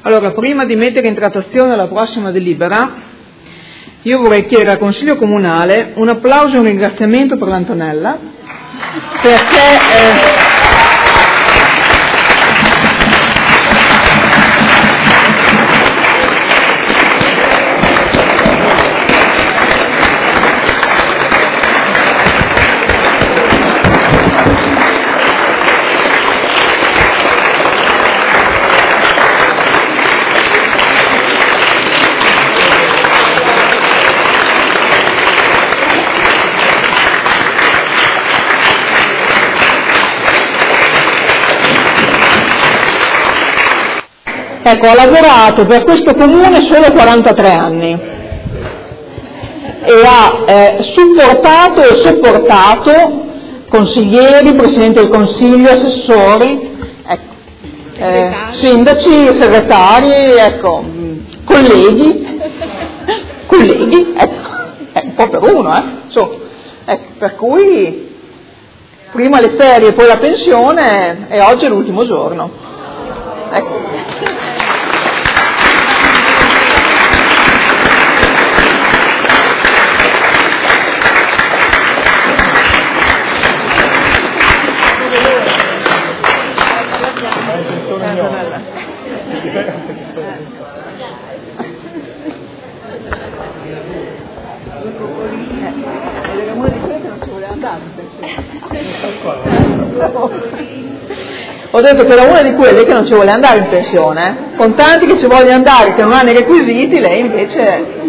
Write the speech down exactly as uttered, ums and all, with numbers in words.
Allora, prima di mettere in trattazione la prossima delibera, io vorrei chiedere al Consiglio Comunale un applauso e un ringraziamento per l'Antonella, perché eh, Ecco, ha lavorato per questo comune solo quarantatré anni e ha eh, supportato e sopportato consiglieri, presidente del consiglio, assessori, ecco, eh, sindaci, segretari, ecco, colleghi, colleghi, ecco, è un po' per uno, eh, insomma, ecco, per cui prima le ferie e poi la pensione e oggi è l'ultimo giorno. Ecco. Ho detto che era una di quelle che non ci vuole andare in pensione, eh? Con tanti che ci vogliono andare, che non hanno i requisiti, lei invece